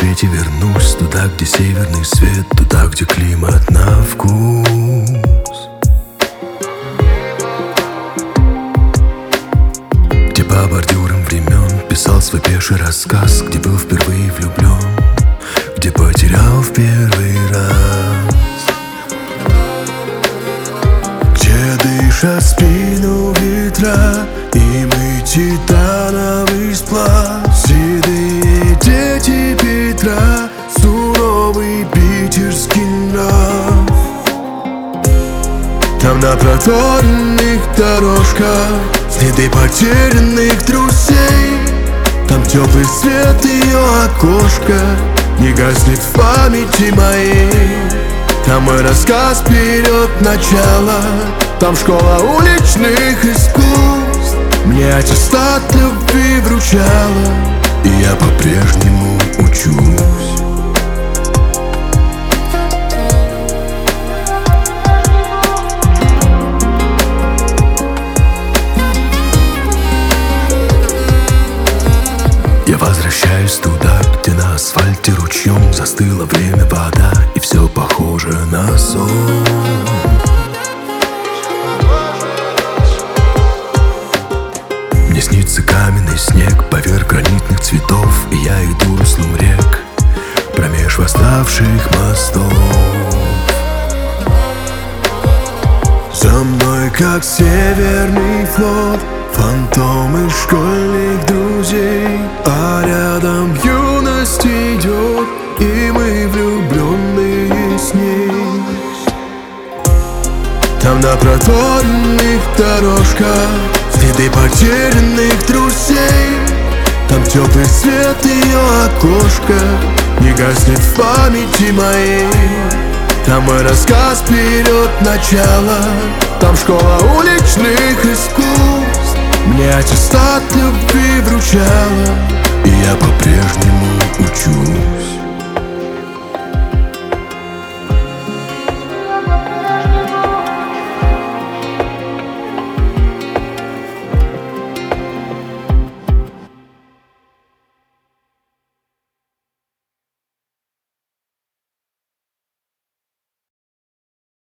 рассвете вернусь туда, где северный свет, туда, где климат на вкус, где по бордюрам времен писал свой пеший рассказ, где был впервые влюблен, где потерял в первый раз, где дышат спину ветра, и мы титановый сплав. Седые дети Петра, суровый питерский нрав. Там на проторенных дорожках следы потерянных друзей. Там теплый свет ее окошка не гаснет в памяти моей. Там мой рассказ вперед начала. Там школа уличных искусств мне аттестат любви вручала, и я по-прежнему учусь. Я возвращаюсь туда, где на асфальте ручьем застыло время, вода, и все похоже на сон. Мне снится каменный снег поверх гранитных цветов, и я иду руслом рек промеж восставших мостов. За мной, как северный флот, фантомы школьных друзей, а рядом юность идет, и мы влюбленные с ней. Там на проторенных дорожках следы потерянных друзей. Там теплый свет ее окошка не гаснет в памяти моей. Там мой рассказ вперед начала. Там школа уличных искусств мне аттестат любви вручала, и я по-прежнему учусь.